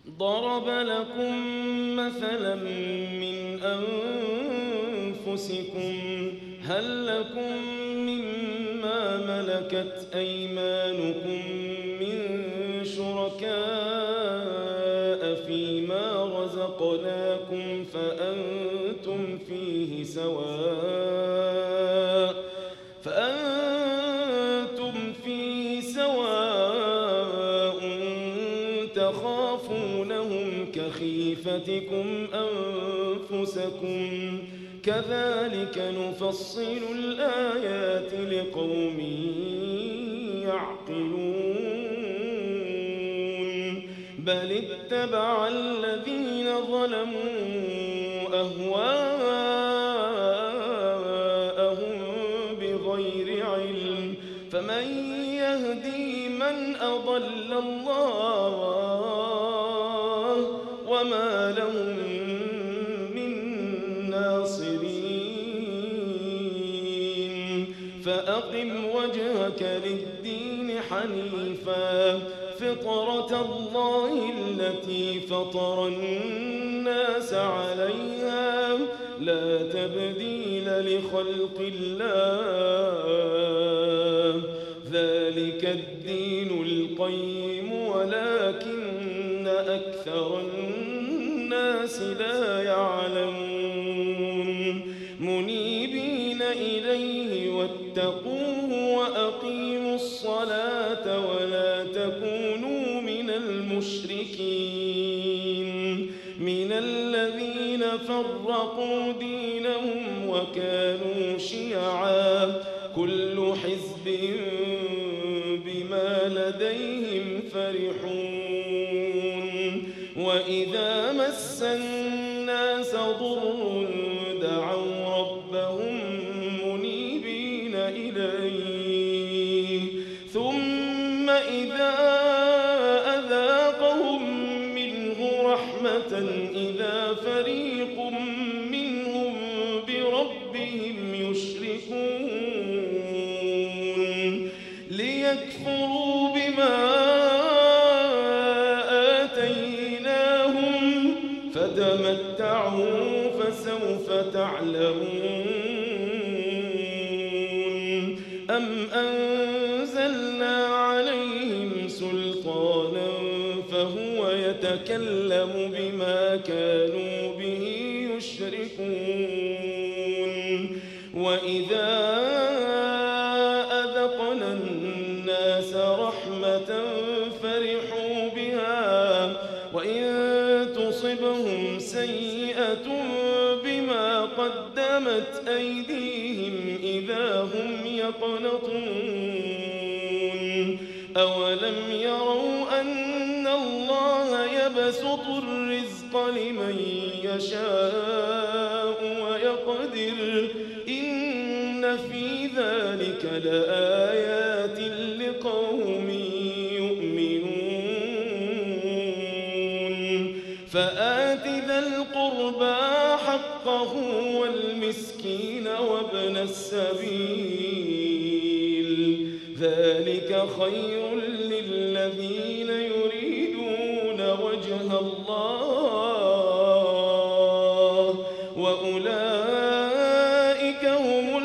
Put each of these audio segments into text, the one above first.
ضرب لكم مثلا من أنفسكم هل لكم مما ملكت أيمانكم من شركاء فيما رزقناكم فأنتم فيه سواء تخافونهم كخيفتكم أنفسكم كذلك نفصل الآيات لقوم يعقلون بل اتبع الذين ظلموا أهواءهم بغير علم فمن يهدي من أضل الله وما لهم من ناصرين فأقم وجهك للدين حنيفا فطرة الله التي فطر الناس عليها لا تبديل لخلق الله ذلك الدين القيم ولكن أكثر الناس لا يعلمون منيبين إليه واتقوه وأقيموا الصلاة ولا تكونوا من المشركين من الذين فرقوا دينهم وكانوا شيعا كل حزب بما لديهم فرحون وإذا مس الناس ضر دعوا ربهم منيبين إليه ثم إذا أذاقهم منه رحمة إذا فريق منهم بربهم يشركون ليكفروا بما آتيناهم فتمتعوا فسوف تعلمون أم أنزلنا عليهم سلطانا فهو يتكلم بما كانوا به يشركون وإذا أذقنا الناس رحمة فرحوا بها وإن تصبهم سيئة بما قدمت أيديهم إذا هم يقنطون أولم يروا أن الله يبسط الرزق لمن يشاء ويقدر إن في ذلك لآيات لقوم يؤمنون فآت ذا القربى حقه والمسكين وابن السبيل ذلك خير للذين يريدون وجه الله وأولئك هم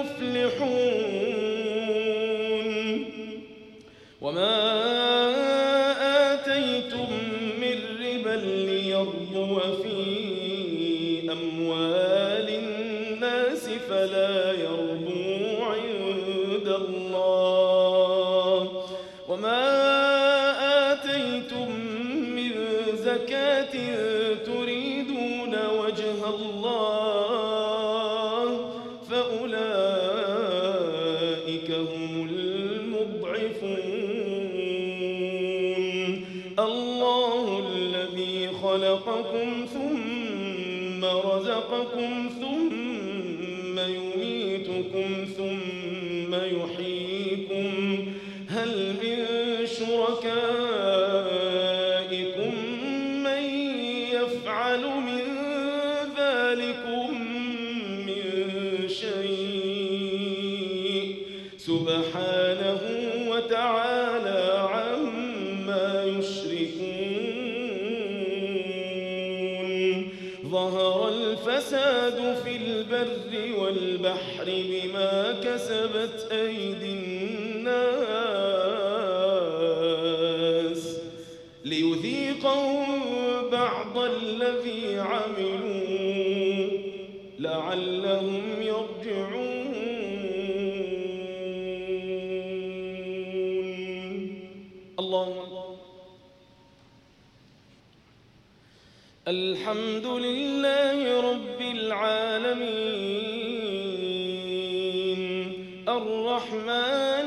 المفلحون وما آتيتم من ربا ليربو في أموال الناس فلا يربو عند الله وما آتيتم من زكاة تريدون وجه الله فأولئك هم المضعفون الله الذي خلقكم ثم رزقكم ثم يميتكم ثم يحييكم هل من شركائكم من يفعل من ذلكم من شيء سبحانه وتعالى عما يشركون ظهر الفساد في البر والبحر بما كسبت أيدي الناس ليذيقهم بعض الذي عملوا لعلهم يرجعون. الله. الحمد لله رب العالمين الرحمن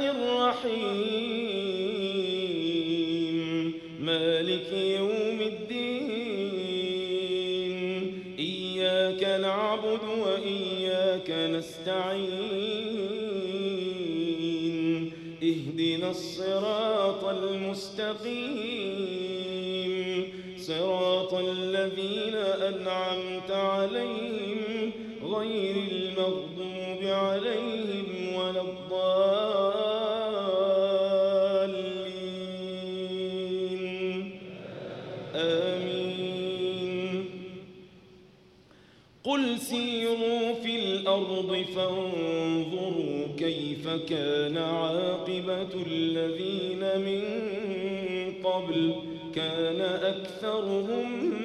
الرحيم مالك يوم الدين إياك نعبد وإياك نستعين اهدنا الصراط المستقيم صراط الذين أنعمت عليهم غير المغضوب عليهم ولا الضالين آمين. قل سيروا في الأرض فانظروا كيف كان عاقبة الذين من قبل كان أكثرهم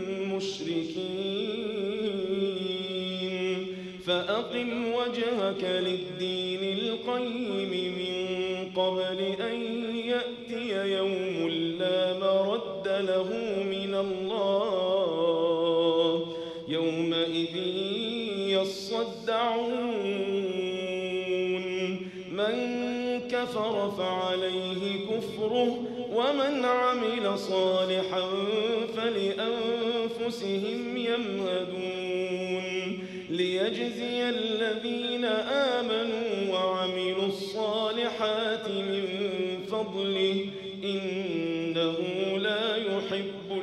مشركين فأقم وجهك للدين القيم من قبل أن يأتي يوم لا مرد له من الله يومئذ يصدعون من كفر فعليه كفره ومن عمل صالحا فلأنفسهم يمهدون ليجزي الذين آمنوا وعملوا الصالحات من فضله إنه لا يحب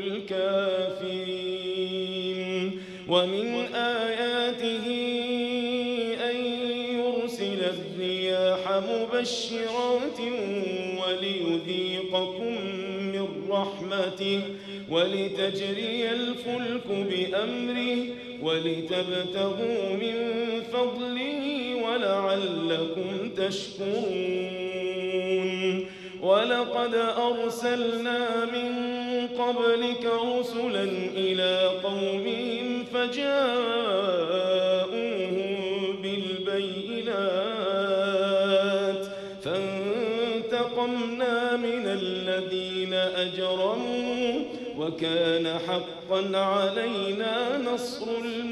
الكافرين. ومن آياته أن يرسل الرياح مبشرات وليذيقكم من رحمته ولتجري الفلك بأمره ولتبتغوا من فضله ولعلكم تشكرون. ولقد أرسلنا من قبلك رسلا إلى قومهم فجاءوهم بالبينات فانتقمنا من الذين أجرموا وكان حقا علينا نصر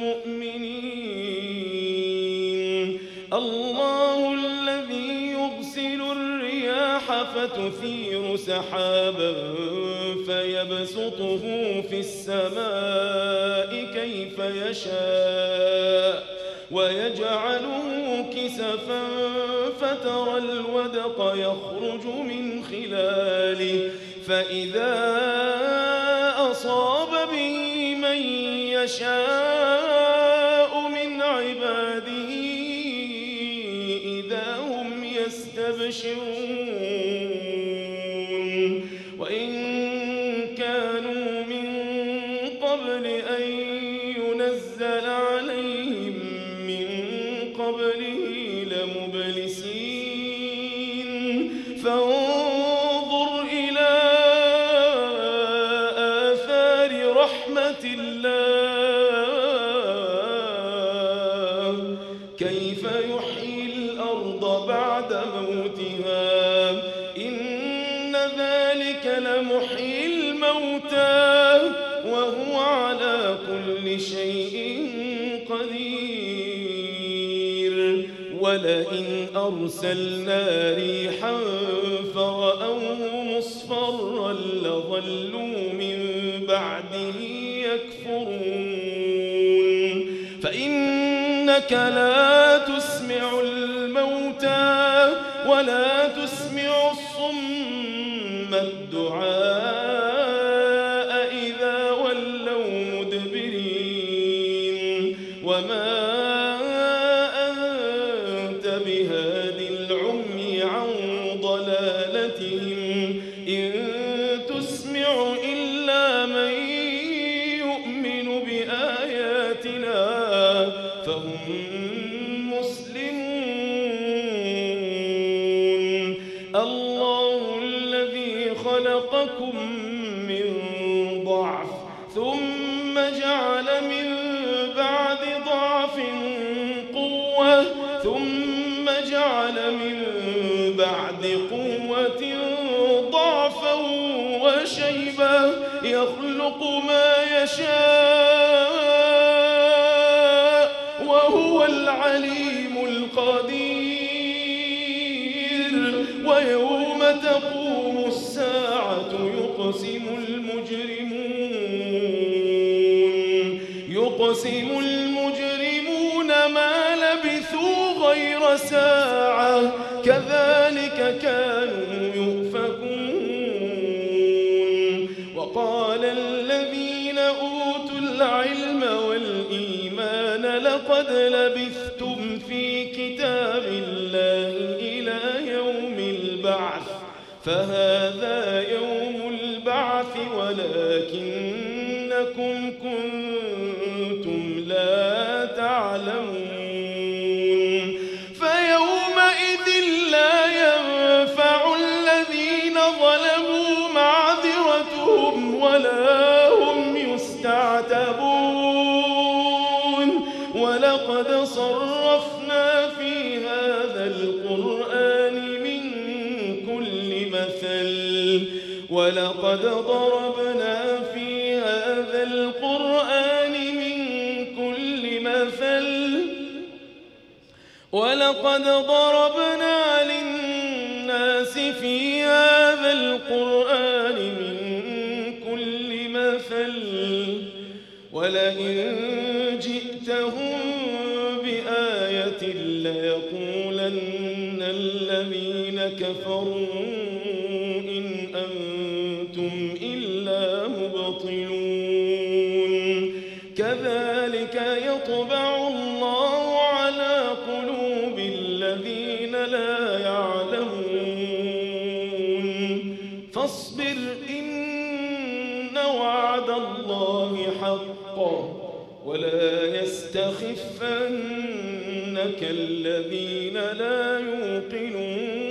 المؤمنين. الله الذي يرسل الرياح فتثير سحابا فيبسطه في السماء كيف يشاء ويجعله كسفا فترى الودق يخرج من خلاله فإذا أصاب به من يشاء من عباده إذا هم يستبشرون. وإن كانوا من قبل أن ينزل عليهم من قبله لمبلسين فانظر إلى آثار رحمة الله كيف يحيي الأرض بعد موتها إن ذلك لمحيي الموتى وهو على كل شيء قدير. ولئن أرسلنا ريحا فرأوه مصفرا لظلوا من بعده يكفرون. فإنك لا تسمع الموتى ولا تسمع الصم الدعاء إذا ولوا مدبرين وما أنت بهادي العمي عن ضلالتهم إن تسمع إلا من يؤمن بآياتنا فهم مسلمون. الله الذي خلقكم من ضعف ثم جعل من بعد ضعف قوة ثم جعل من بعد قوة ضعفا وشيبة يخلق ما يشاء وهو العليم القدير. ويوم تقوم الساعة يقسم المجرمون ما لبثوا غير ساعة كذلك كانوا يؤفكون. وقال الذين أوتوا العلم والإيمان لقد لبثتم في كتاب الله إلى يوم البعث فهذا يوم البعث ولكنكم كنتم لا تعلمون. فيومئذ لا ينفع الذين ظلموا معذرتهم ولا هم يستعتبون. ولقد صرفنا في هذا القرآن من كل مثل ولقد ضربنا في هذا القرآن من كل مثل ولقد ضربنا للناس في هذا القرآن من كل مثل ولئن جئتهم بآية ليقولن الذين كفروا إن أنتم إلا مبطلون. كذلك يطبع الله على قلوب الذين لا يعلمون. فاصبر إن وعد الله حق ولا يستخفنك الذين لا يوقنون.